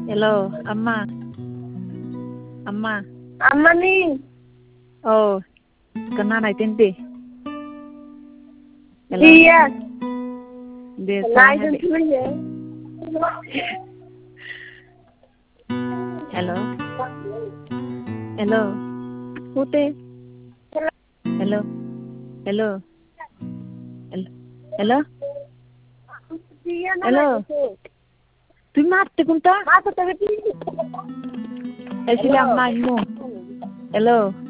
Hello, Amma. Amma. Amma nih. Oh, kena naik tinti. Hello. Iya. Dia Naik sana. tinti ya. Hello. Hello. Ute. Hello. Hello. Hello. Hello. তুই মারতে কোনটা? Masa tapi এই ছিল আম্মা আম্মু। Hello.